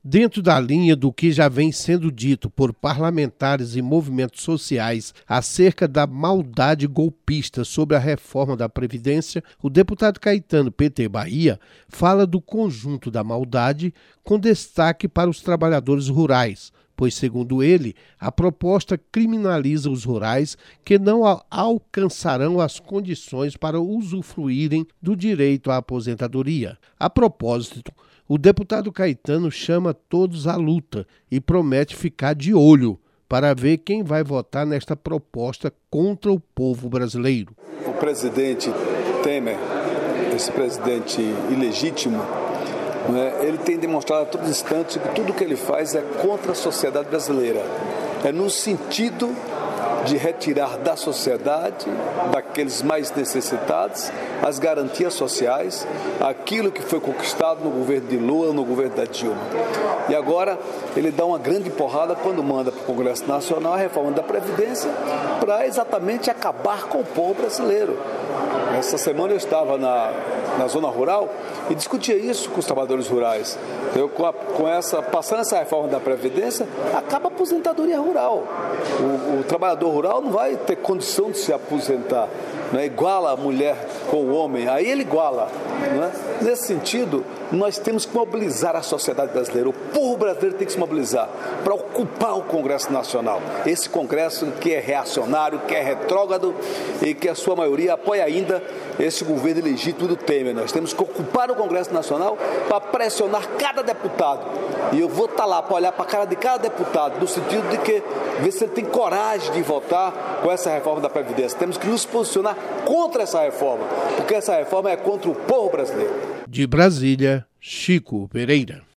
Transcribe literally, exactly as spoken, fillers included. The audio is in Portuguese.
Dentro da linha do que já vem sendo dito por parlamentares e movimentos sociais acerca da maldade golpista sobre a reforma da Previdência, o deputado Caetano, P T Bahia, fala do conjunto da maldade com destaque para os trabalhadores rurais, pois, segundo ele, a proposta criminaliza os rurais que não alcançarão as condições para usufruírem do direito à aposentadoria. A propósito, o deputado Caetano chama todos à luta e promete ficar de olho para ver quem vai votar nesta proposta contra o povo brasileiro. O presidente Temer, esse presidente ilegítimo, né, ele tem demonstrado a todo instante que tudo que ele faz é contra a sociedade brasileira. É no sentido de retirar da sociedade, daqueles mais necessitados, as garantias sociais, aquilo que foi conquistado no governo de Lula, no governo da Dilma. E agora ele dá uma grande porrada quando manda para o Congresso Nacional a reforma da Previdência para exatamente acabar com o povo brasileiro. Essa semana eu estava na, na zona rural e discutia isso com os trabalhadores rurais. Eu, com, a, com essa, passando essa reforma da Previdência, acaba a aposentadoria rural. O, o trabalhador rural não vai ter condição de se aposentar, né? Iguala a mulher com o homem, aí ele iguala, né? Nesse sentido, nós temos que mobilizar a sociedade brasileira, o povo brasileiro tem que se mobilizar para ocupar o Congresso Nacional, esse Congresso que é reacionário, que é retrógrado e que a sua maioria apoia ainda esse governo ilegítimo do Temer. Nós temos que ocupar o Congresso Nacional para pressionar cada deputado, e eu vou estar lá para olhar para a cara de cada deputado, no sentido de que ver se ele tem coragem de votar com essa reforma da Previdência. Temos que nos posicionar contra essa reforma, porque essa reforma é contra o povo brasileiro. De Brasília, Chico Pereira.